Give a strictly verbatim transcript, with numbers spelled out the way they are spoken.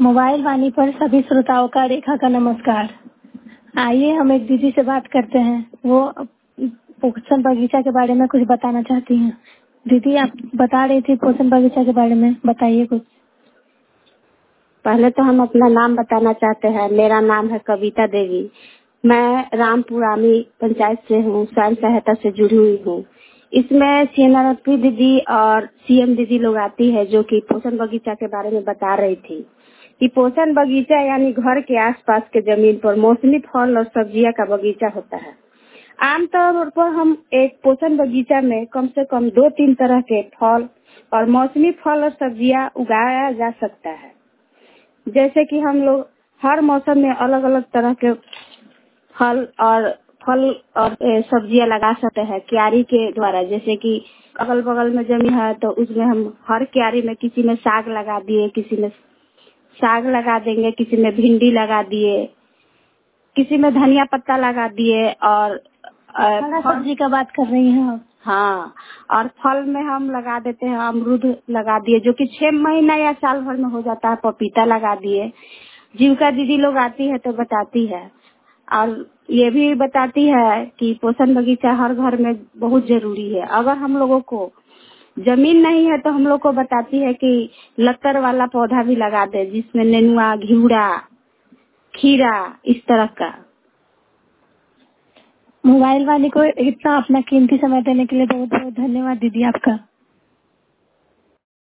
Mobile वाणी पर सभी श्रोताओं का रेखा का नमस्कार। आइए हम एक दीदी से बात करते हैं। वो पोषण बगीचा के बारे में कुछ बताना चाहती हैं। दीदी, आप बता रही थी पोषण बगीचा के बारे में, बताइए कुछ। पहले तो हम अपना नाम बताना चाहते हैं। मेरा नाम है कविता देवी। मैं रामपुरामी पंचायत से हूँ, स्वयं सहायता से जुड़ी हुई हूँ। इसमें सीएनआरपी दीदी और सीएम दीदी लोग आती है जो कि पोषण बगीचा के बारे में बता रही थी कि पोषण बगीचा यानी घर के आसपास के जमीन पर मौसमी फल और सब्जियां का बगीचा होता है। आमतौर पर हम एक पोषण बगीचा में कम से कम दो तीन तरह के फल और मौसमी फल और सब्जियां उगाया जा सकता है। जैसे कि हम लोग हर मौसम में अलग अलग तरह के फल और फल और सब्जियां लगा सकते हैं क्यारी के द्वारा। जैसे कि अगल बगल में जमीन है तो उसमें हम हर क्यारी में किसी में साग लगा दिए, किसी में साग लगा देंगे, किसी में भिंडी लगा दिए, किसी में धनिया पत्ता लगा दिए। और सब्जी का बात कर रही हैं आप? हाँ, और फल में हम लगा देते हैं अमरूद लगा दिए जो कि छह महीना या साल भर में हो जाता है। पपीता लगा दिए। जीविका दीदी लोग आती है तो बताती है और ये भी बताती है कि पोषण बगीचा हर घर में बहुत जरूरी है। अगर हम लोगों को जमीन नहीं है तो हम लोग को बताती है कि लत्तर वाला पौधा भी लगा दे जिसमें नेनुआ, घिउड़ा, खीरा इस तरह का। मोबाइल वाली को इतना अपना कीमती समय देने के लिए बहुत बहुत धन्यवाद दीदी आपका।